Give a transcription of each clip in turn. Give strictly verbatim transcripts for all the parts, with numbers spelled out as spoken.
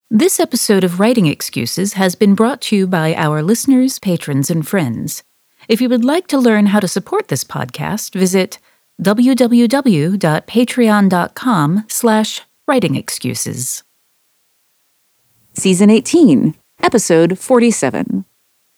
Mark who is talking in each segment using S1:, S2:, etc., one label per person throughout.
S1: This episode of Writing Excuses has been brought to you by our listeners, patrons, and friends. If you would like to learn how to support this podcast, visit www.patreon.com slash writing excuses.
S2: Season eighteen, Episode forty-seven.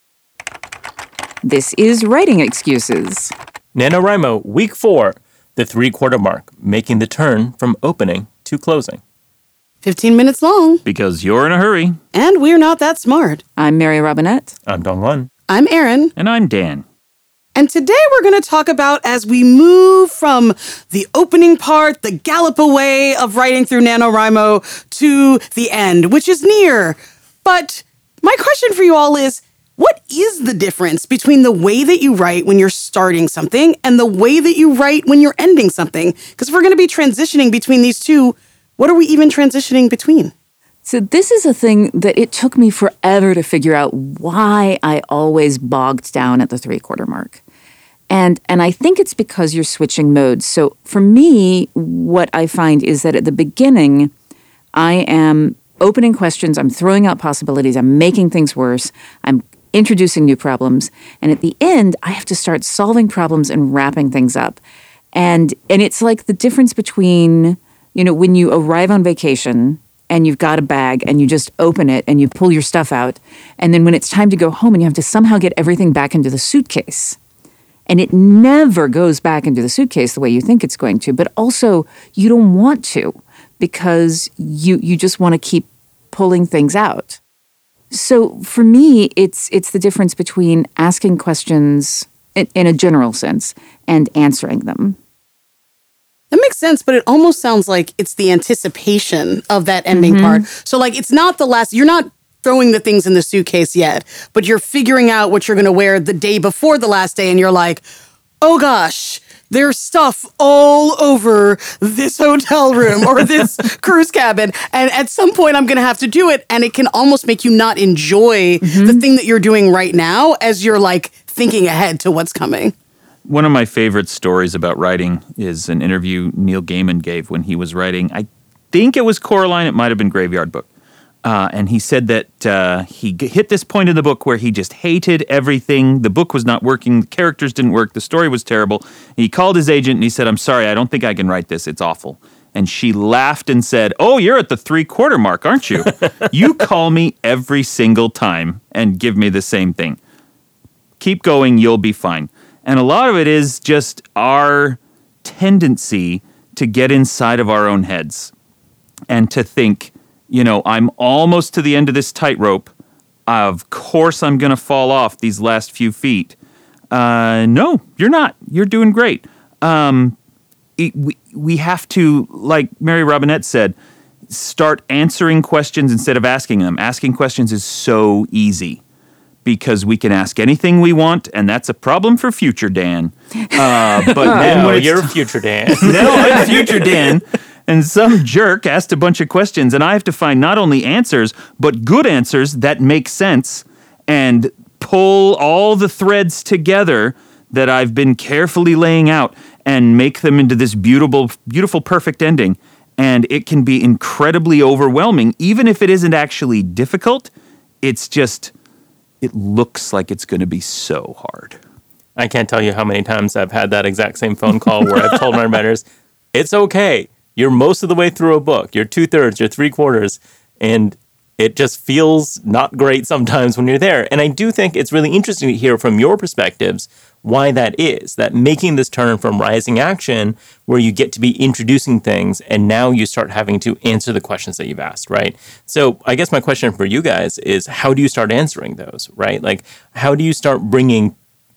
S2: This is Writing Excuses.
S3: NaNoWriMo, Week four, the three-quarter mark, making the turn from opening to closing.
S4: fifteen minutes long.
S3: Because you're in a hurry.
S4: And we're not that smart.
S2: I'm Mary Robinette.
S3: I'm Dongwon.
S4: I'm Erin.
S3: And I'm Dan.
S4: And today we're going to talk about, as we move from the opening part, the gallop away of writing through NaNoWriMo, to the end, which is near. But my question for you all is, what is the difference between the way that you write when you're starting something and the way that you write when you're ending something? Because if we're going to be transitioning between these two, what are we even transitioning between?
S2: So this is a thing that it took me forever to figure out why I always bogged down at the three-quarter mark. And and I think it's because you're switching modes. So for me, what I find is that at the beginning, I am opening questions, I'm throwing out possibilities, I'm making things worse, I'm introducing new problems. And at the end, I have to start solving problems and wrapping things up. And and it's like the difference between, you know, when you arrive on vacation and you've got a bag and you just open it and you pull your stuff out. And then when it's time to go home and you have to somehow get everything back into the suitcase. And it never goes back into the suitcase the way you think it's going to. But also, you don't want to because you you just want to keep pulling things out. So for me, it's it's the difference between asking questions in, in a general sense and answering them.
S4: That makes sense, but it almost sounds like it's the anticipation of that ending
S2: Mm-hmm.
S4: part. So like, it's not the last, you're not throwing the things in the suitcase yet, but you're figuring out what you're going to wear the day before the last day. And you're like, oh gosh, there's stuff all over this hotel room or this cruise cabin. And at some point I'm going to have to do it. And it can almost make you not enjoy
S2: Mm-hmm.
S4: the thing that you're doing right now as you're like thinking ahead to what's coming.
S3: One of my favorite stories about writing is an interview Neil Gaiman gave when he was writing, I think it was Coraline, it might have been Graveyard Book. Uh, and he said that uh, he g- hit this point in the book where he just hated everything. The book was not working. The characters didn't work. The story was terrible. He called his agent and he said, I'm sorry, I don't think I can write this. It's awful. And she laughed and said, oh, you're at the three-quarter mark, aren't you? You call me every single time and give me the same thing. Keep going, you'll be fine. And a lot of it is just our tendency to get inside of our own heads and to think, you know, I'm almost to the end of this tightrope. Of course I'm going to fall off these last few feet. Uh, no, you're not. You're doing great. Um, it, we, we have to, like Mary Robinette said, start answering questions instead of asking them. Asking questions is so easy because we can ask anything we want, and that's a problem for future Dan. Uh, but then
S5: No,
S3: when it's
S5: you're future Dan.
S3: no, I'm future Dan. And some jerk asked a bunch of questions, and I have to find not only answers, but good answers that make sense and pull all the threads together that I've been carefully laying out and make them into this beautiful, beautiful, perfect ending. And it can be incredibly overwhelming, even if it isn't actually difficult. It's just, it looks like it's going to be so hard.
S5: I can't tell you how many times I've had that exact same phone call where I've told my writers, it's okay. You're most of the way through a book. You're two-thirds, you're three-quarters, and it just feels not great sometimes when you're there. And I do think it's really interesting to hear from your perspectives why that is, that making this turn from rising action where you get to be introducing things and now you start having to answer the questions that you've asked, right? So I guess my question for you guys is, how do you start answering those, right? Like, how do you start bringing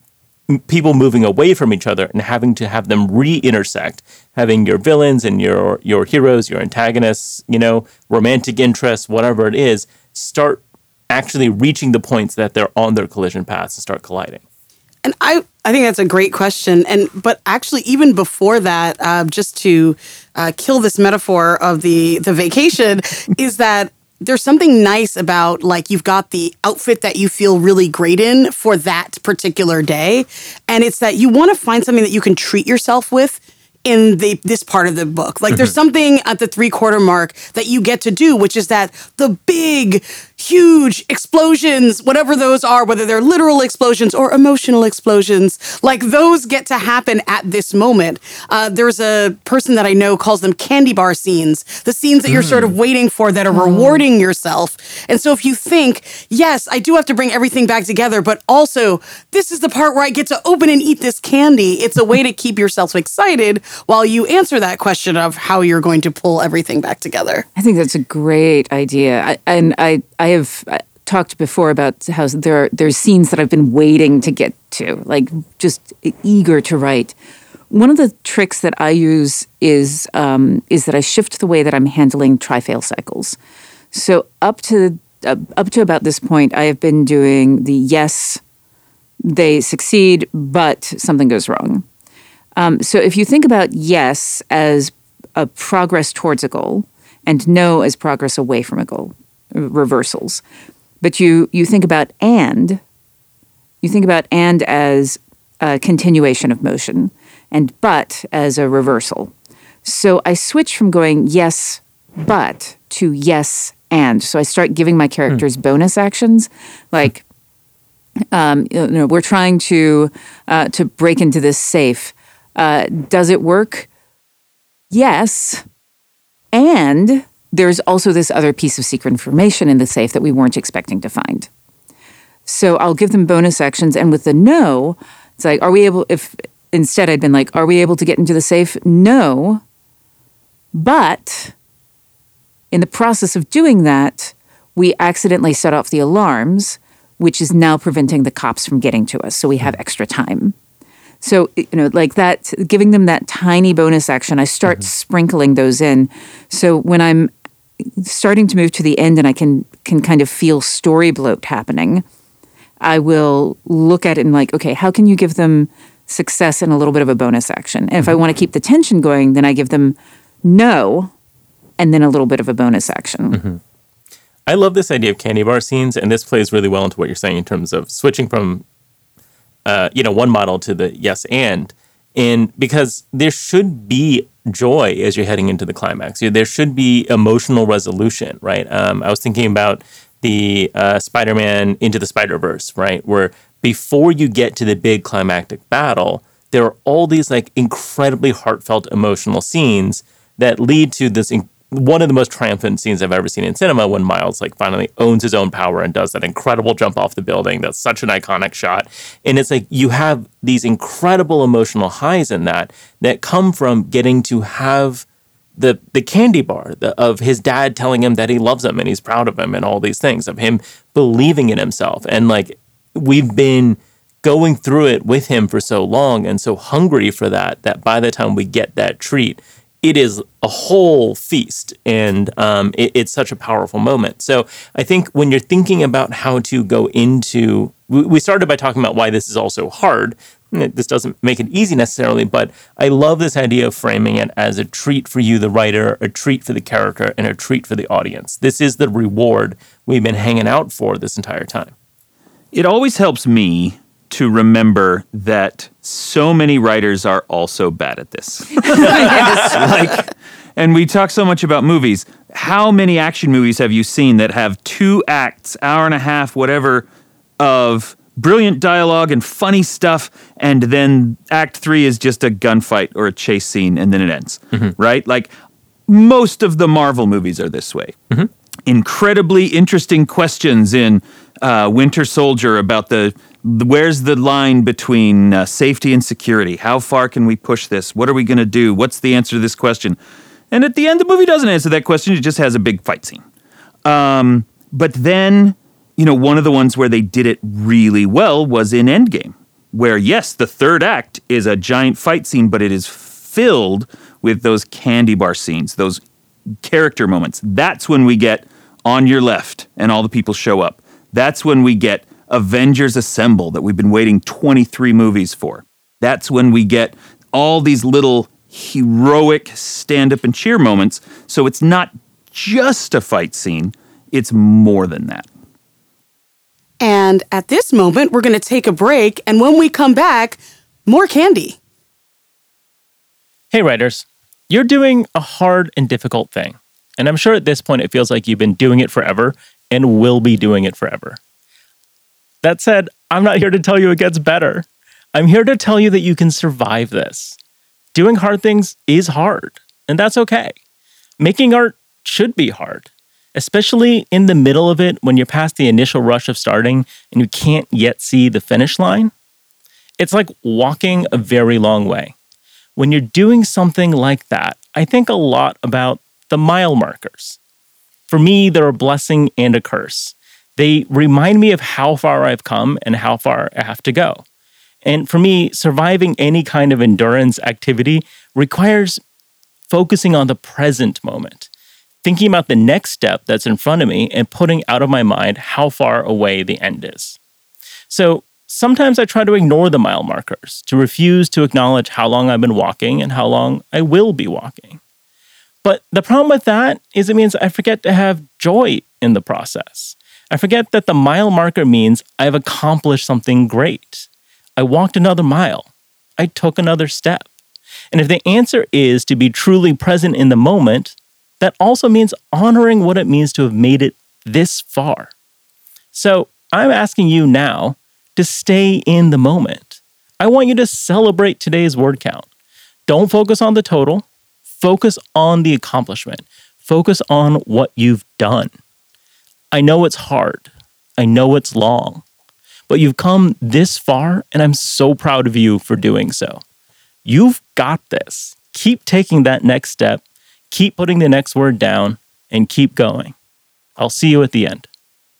S5: people moving away from each other and having to have them re-intersect, having your villains and your your heroes, your antagonists, you know, romantic interests, whatever it is, start actually reaching the points that they're on their collision paths and start colliding?
S4: And I, I think that's a great question. And but actually, even before that, uh, just to uh, kill this metaphor of the the vacation, is that there's something nice about, like, you've got the outfit that you feel really great in for that particular day. And it's that you want to find something that you can treat yourself with in the this part of the book. Like there's something at the three quarter mark that you get to do, which is that the big, huge explosions, whatever those are, whether they're literal explosions or emotional explosions, like those get to happen at this moment. Uh, there's a person that I know calls them candy bar scenes, the scenes that you're sort of waiting for that are rewarding yourself. And so if you think, yes, I do have to bring everything back together, but also this is the part where I get to open and eat this candy. It's a way to keep yourself excited while you answer that question of how you're going to pull everything back together.
S2: I think that's a great idea. I, and I, I have talked before about how there are, there's scenes that I've been waiting to get to, like just eager to write. One of the tricks that I use is um, is that I shift the way that I'm handling try-fail cycles. So up to uh, up to about this point, I have been doing the yes, they succeed, but something goes wrong. Um, so if you think about yes as a progress towards a goal and no as progress away from a goal, reversals, but you you think about and, you think about and as a continuation of motion and but as a reversal. So I switch from going yes, but to yes, and. So I start giving my characters mm. bonus actions, like um, you know, we're trying to uh, to break into this safe. Uh, does it work? Yes. And there's also this other piece of secret information in the safe that we weren't expecting to find. So I'll give them bonus actions. And with the no, it's like, are we able, if instead I'd been like, are we able to get into the safe? No. But in the process of doing that, we accidentally set off the alarms, which is now preventing the cops from getting to us. So we have extra time. So, you know, like that, giving them that tiny bonus action, I start mm-hmm. sprinkling those in. So when I'm starting to move to the end and I can can kind of feel story bloat happening, I will look at it and like, okay, how can you give them success and a little bit of a bonus action? And if I want to keep the tension going, then I give them no and then a little bit of a bonus action.
S5: Mm-hmm. I love this idea of candy bar scenes, and this plays really well into what you're saying in terms of switching from Uh, you know, one model to the yes and, and because there should be joy as you're heading into the climax. There should be emotional resolution, right? Um, I was thinking about the uh, Spider-Man Into the Spider-Verse, right? Where before you get to the big climactic battle, there are all these like incredibly heartfelt emotional scenes that lead to this in- one of the most triumphant scenes I've ever seen in cinema when Miles like finally owns his own power and does that incredible jump off the building. That's such an iconic shot. And it's like you have these incredible emotional highs in that that come from getting to have the the candy bar the, of his dad telling him that he loves him and he's proud of him and all these things, of him believing in himself. And like we've been going through it with him for so long and so hungry for that, that by the time we get that treat, it is a whole feast, and um, it, it's such a powerful moment. So I think when you're thinking about how to go into, we, we started by talking about why this is also hard. This doesn't make it easy necessarily, but I love this idea of framing it as a treat for you, the writer, a treat for the character, and a treat for the audience. This is the reward we've been hanging out for this entire time.
S3: It always helps me to remember that so many writers are also bad at this. like, and we talk so much about movies. How many action movies have you seen that have two acts, hour and a half, whatever, of brilliant dialogue and funny stuff, and then act three is just a gunfight or a chase scene, and then it ends, mm-hmm. right? Like, most of the Marvel movies are this way. Mm-hmm. Incredibly interesting questions in uh, Winter Soldier about the where's the line between uh, safety and security? How far can we push this? What are we going to do? What's the answer to this question? And at the end, the movie doesn't answer that question. It just has a big fight scene. Um, but then, you know, one of the ones where they did it really well was in Endgame, where, yes, the third act is a giant fight scene, but it is filled with those candy bar scenes, those character moments. That's when we get On Your Left and all the people show up. That's when we get Avengers Assemble that we've been waiting twenty-three movies for. That's when we get all these little heroic stand-up and cheer moments. So it's not just a fight scene, it's more than that.
S4: And at this moment, we're going to take a break. And when we come back, more candy.
S5: Hey, writers, you're doing a hard and difficult thing. And I'm sure at this point it feels like you've been doing it forever and will be doing it forever. That said, I'm not here to tell you it gets better. I'm here to tell you that you can survive this. Doing hard things is hard, and that's okay. Making art should be hard, especially in the middle of it when you're past the initial rush of starting and you can't yet see the finish line. It's like walking a very long way. When you're doing something like that, I think a lot about the mile markers. For me, they're a blessing and a curse. They remind me of how far I've come and how far I have to go. And for me, surviving any kind of endurance activity requires focusing on the present moment, thinking about the next step that's in front of me and putting out of my mind how far away the end is. So sometimes I try to ignore the mile markers, to refuse to acknowledge how long I've been walking and how long I will be walking. But the problem with that is it means I forget to have joy in the process. I forget that the mile marker means I've accomplished something great. I walked another mile. I took another step. And if the answer is to be truly present in the moment, that also means honoring what it means to have made it this far. So I'm asking you now to stay in the moment. I want you to celebrate today's word count. Don't focus on the total. Focus on the accomplishment. Focus on what you've done. I know it's hard. I know it's long. But you've come this far, and I'm so proud of you for doing so. You've got this. Keep taking that next step, keep putting the next word down, and keep going. I'll see you at the end.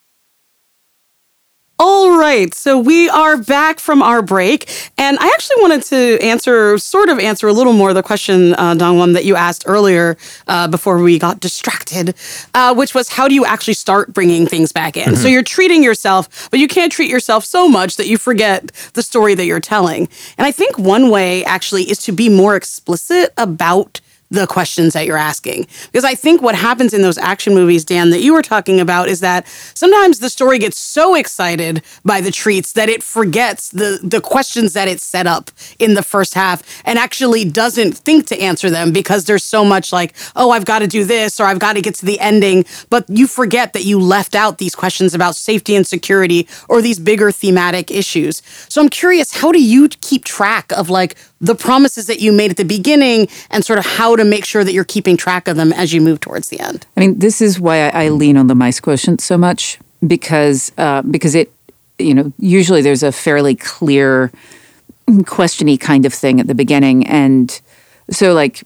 S4: All right, so we are back from our break, and I actually wanted to answer, sort of answer a little more the question, uh, Dongwon, that you asked earlier uh, before we got distracted, uh, which was how do you actually start bringing things back in? Mm-hmm. So you're treating yourself, but you can't treat yourself so much that you forget the story that you're telling. And I think one way actually is to be more explicit about the questions that you're asking. Because I think what happens in those action movies, Dan, that you were talking about is that sometimes the story gets so excited by the treats that it forgets the, the questions that it set up in the first half and actually doesn't think to answer them because there's so much like, oh, I've got to do this or I've got to get to the ending. But you forget that you left out these questions about safety and security or these bigger thematic issues. So I'm curious, how do you keep track of like the promises that you made at the beginning and sort of how to make sure that you're keeping track of them as you move towards the end?
S2: I mean, this is why I, I lean on the mice quotient so much because uh, because it, you know, usually there's a fairly clear question-y kind of thing at the beginning. And so like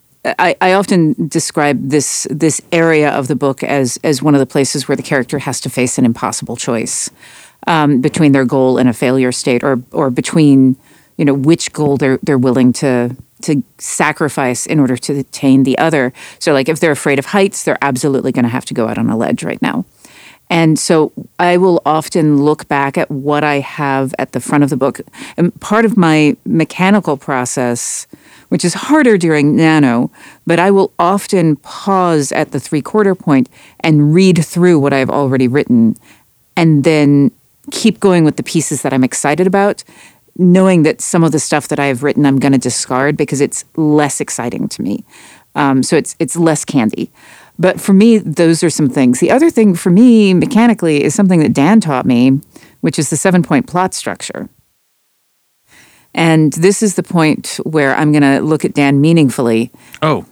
S2: I, I often describe this this area of the book as as one of the places where the character has to face an impossible choice um, between their goal and a failure state or or between you know, which goal they're they're willing to to sacrifice in order to attain the other. So like if they're afraid of heights, they're absolutely going to have to go out on a ledge right now. And so I will often look back at what I have at the front of the book. And part of my mechanical process, which is harder during Nano, but I will often pause at the three-quarter point and read through what I've already written and then keep going with the pieces that I'm excited about, knowing that some of the stuff that I have written I'm going to discard because it's less exciting to me. Um, so it's it's less candy. But for me, those are some things. The other thing for me, mechanically, is something that Dan taught me, which is the seven-point plot structure. And this is the point where I'm going to look at Dan meaningfully.
S3: Oh.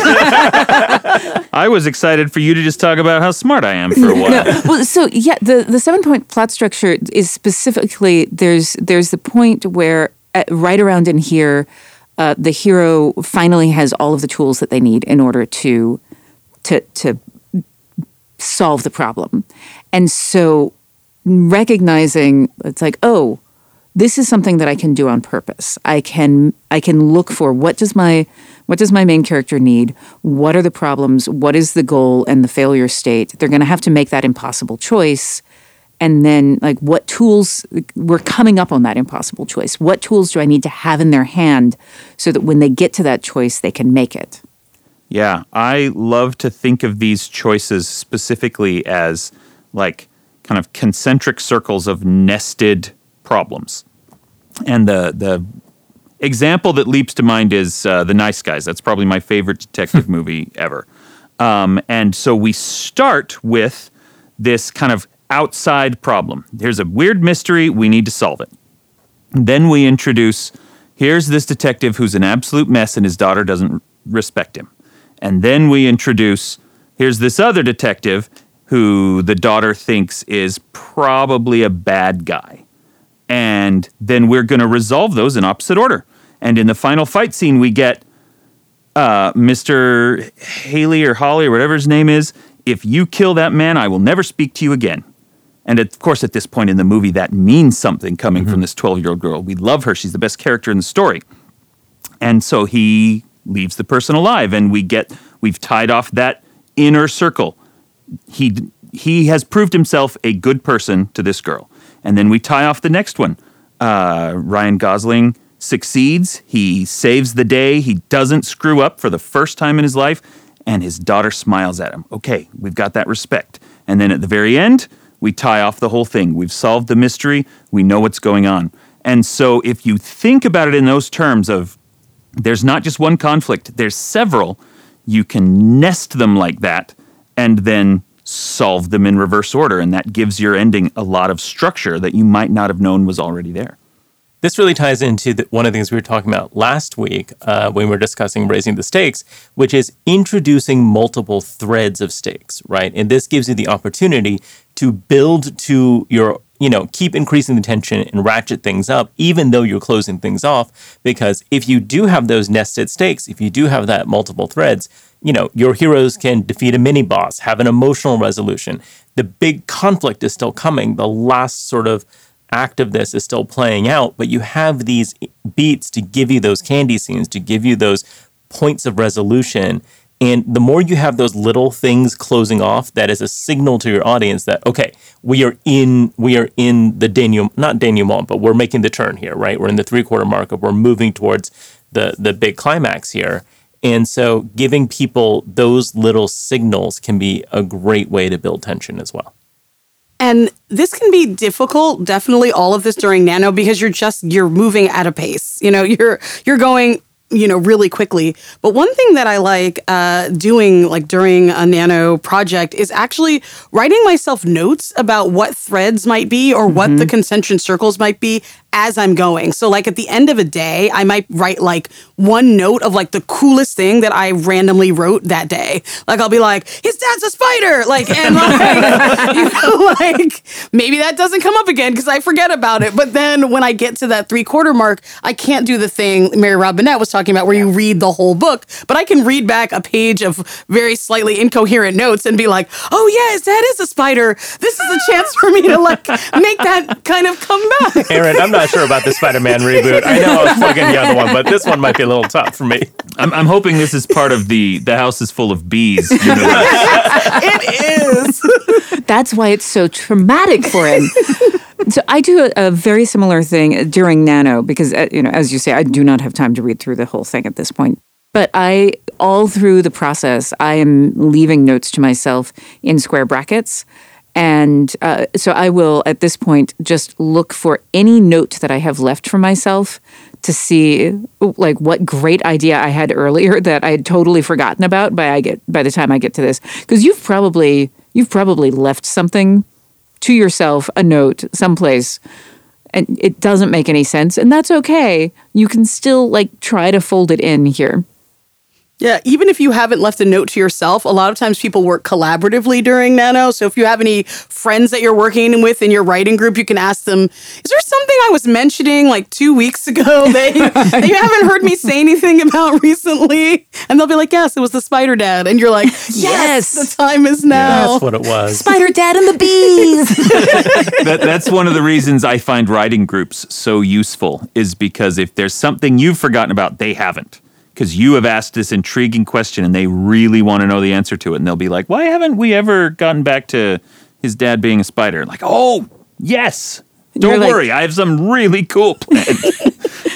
S3: I was excited for you to just talk about how smart I am for a while.
S2: No, well, so yeah, the, the seven-point plot structure is specifically, there's there's the point where uh, right around in here, uh, the hero finally has all of the tools that they need in order to to to solve the problem. And so recognizing, it's like, oh, this is something that I can do on purpose. I can I can look for what does my what does my main character need? What are the problems? What is the goal and the failure state? They're going to have to make that impossible choice. And then like what tools, we're coming up on that impossible choice. What tools do I need to have in their hand so that when they get to that choice, they can make it?
S3: Yeah, I love to think of these choices specifically as like kind of concentric circles of nested problems. And the the example that leaps to mind is uh, The Nice Guys. That's probably my favorite detective movie ever. Um, and so we start with this kind of outside problem. There's a weird mystery. We need to solve it. Then we introduce, here's this detective who's an absolute mess and his daughter doesn't respect him. And then we introduce, here's this other detective who the daughter thinks is probably a bad guy. And then we're going to resolve those in opposite order. And in the final fight scene, we get uh, Mister Haley or Holly or whatever his name is. If you kill that man, I will never speak to you again. And of course, at this point in the movie, that means something coming mm-hmm. from this twelve-year-old girl. We love her. She's the best character in the story. And so he leaves the person alive, and we get, we've tied off that inner circle. He he has proved himself a good person to this girl. And then we tie off the next one. Uh, Ryan Gosling succeeds. He saves the day. He doesn't screw up for the first time in his life. And his daughter smiles at him. Okay, we've got that respect. And then at the very end, we tie off the whole thing. We've solved the mystery. We know what's going on. And so if you think about it in those terms of there's not just one conflict, there's several, you can nest them like that and then solve them in reverse order. And that gives your ending a lot of structure that you might not have known was already there.
S5: This really ties into the, one of the things we were talking about last week uh, when we were discussing raising the stakes, which is introducing multiple threads of stakes, right? And this gives you the opportunity to build to your, you know, keep increasing the tension and ratchet things up, even though you're closing things off. Because if you do have those nested stakes, if you do have that multiple threads, you know, your heroes can defeat a mini boss, have an emotional resolution. The big conflict is still coming. The last sort of act of this is still playing out, but you have these beats to give you those candy scenes, to give you those points of resolution. And the more you have those little things closing off, that is a signal to your audience that, okay, we are in we are in the denouement, not denouement, but we're making the turn here, right? We're in the three-quarter mark of we're moving towards the the big climax here. And so giving people those little signals can be a great way to build tension as well.
S4: And this can be difficult, definitely all of this during Nano, because you're just, you're moving at a pace. You know, you're you're going, you know, really quickly. But one thing that I like uh, doing like during a Nano project is actually writing myself notes about what threads might be or mm-hmm. what the concentric circles might be as I'm going. So like at the end of a day, I might write like one note of like the coolest thing that I randomly wrote that day. Like I'll be like, his dad's a spider. Like, and like, you know, like maybe that doesn't come up again because I forget about it. But then when I get to that three quarter mark, I can't do the thing Mary Robinette was talking about where you read the whole book, but I can read back a page of very slightly incoherent notes and be like, oh yeah, his dad is a spider. This is a chance for me to like make that kind of come back.
S5: Aaron, I'm not sure about the Spider-Man reboot. I know I was plugging the other one, but this one might be a little tough for me.
S3: I'm, I'm hoping this is part of the the house is full of bees.
S4: It is.
S2: That's why it's so traumatic for him. So I do a, a very similar thing during Nano because, uh, you know, as you say, I do not have time to read through the whole thing at this point. But I, all through the process, I am leaving notes to myself in square brackets. And uh, so I will, at this point, just look for any note that I have left for myself to see, like, what great idea I had earlier that I had totally forgotten about by I get by the time I get to this. Because you've probably you've probably left something to yourself, a note someplace, and it doesn't make any sense, and that's okay. You can still like try to fold it in here.
S4: Yeah, even if you haven't left a note to yourself, a lot of times people work collaboratively during Nano. So if you have any friends that you're working with in your writing group, you can ask them, is there something I was mentioning like two weeks ago that you, that you haven't heard me say anything about recently? And they'll be like, yes, it was the Spider Dad. And you're like, yes, yes the time is now.
S5: That's what it was.
S2: Spider Dad and the bees.
S3: that, that's one of the reasons I find writing groups so useful is because if there's something you've forgotten about, they haven't. Because you have asked this intriguing question and they really want to know the answer to it. And they'll be like, why haven't we ever gotten back to his dad being a spider? Like, oh, yes. Don't
S2: You're
S3: worry.
S2: Like,
S3: I have some really cool plans.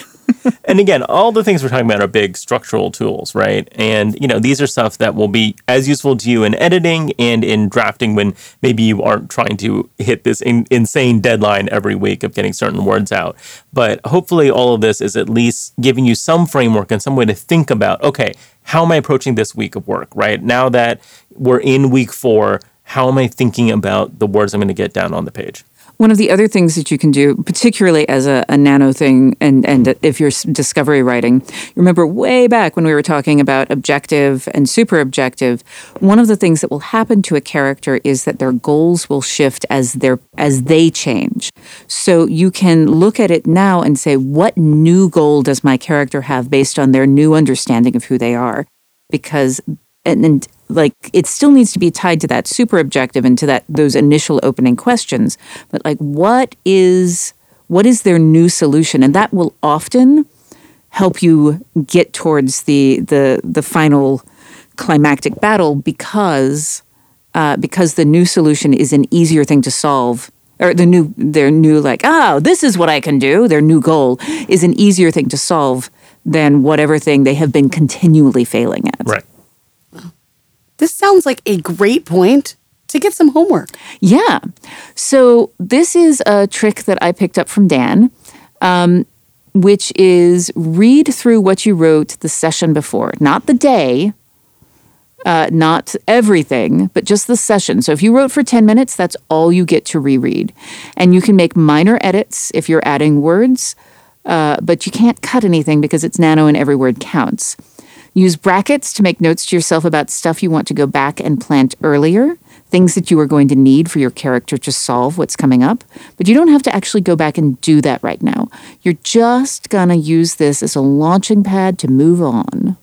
S5: And again, all the things we're talking about are big structural tools, right? And, you know, these are stuff that will be as useful to you in editing and in drafting when maybe you aren't trying to hit this in- insane deadline every week of getting certain words out. But hopefully all of this is at least giving you some framework and some way to think about, okay, how am I approaching this week of work, right? Now that we're in week four, how am I thinking about the words I'm going to get down on the page?
S2: One of the other things that you can do, particularly as a, a nano thing, and, and if you're discovery writing, you remember way back when we were talking about objective and super objective, one of the things that will happen to a character is that their goals will shift as their as they change. So you can look at it now and say, what new goal does my character have based on their new understanding of who they are? Because and, and like it still needs to be tied to that super objective and to that those initial opening questions. But like what is what is their new solution? And that will often help you get towards the the the final climactic battle because uh, because the new solution is an easier thing to solve. Or the new their new like, oh, this is what I can do. Their new goal is an easier thing to solve than whatever thing they have been continually failing at.
S5: Right.
S4: This sounds like a great point to get some homework.
S2: Yeah. So this is a trick that I picked up from Dan, um, which is read through what you wrote the session before. Not the day, uh, not everything, but just the session. So if you wrote for ten minutes, that's all you get to reread. And you can make minor edits if you're adding words, uh, but you can't cut anything because it's nano and every word counts. Use brackets to make notes to yourself about stuff you want to go back and plant earlier, things that you are going to need for your character to solve what's coming up. But you don't have to actually go back and do that right now. You're just going to use this as a launching pad to move on.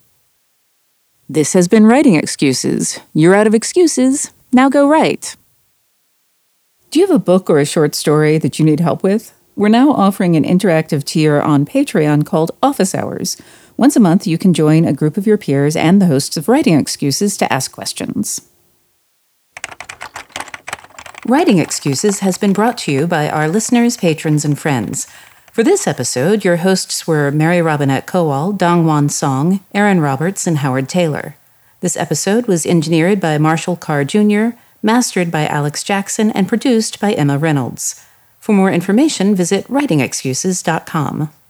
S2: This has been Writing Excuses. You're out of excuses. Now go write. Do you have a book or a short story that you need help with? We're now offering an interactive tier on Patreon called Office Hours. Once a month, you can join a group of your peers and the hosts of Writing Excuses to ask questions. Writing Excuses has been brought to you by our listeners, patrons, and friends. For this episode, your hosts were Mary Robinette Kowal, Dongwon Song, Aaron Roberts, and Howard Taylor. This episode was engineered by Marshall Carr Junior, mastered by Alex Jackson, and produced by Emma Reynolds. For more information, visit writing excuses dot com.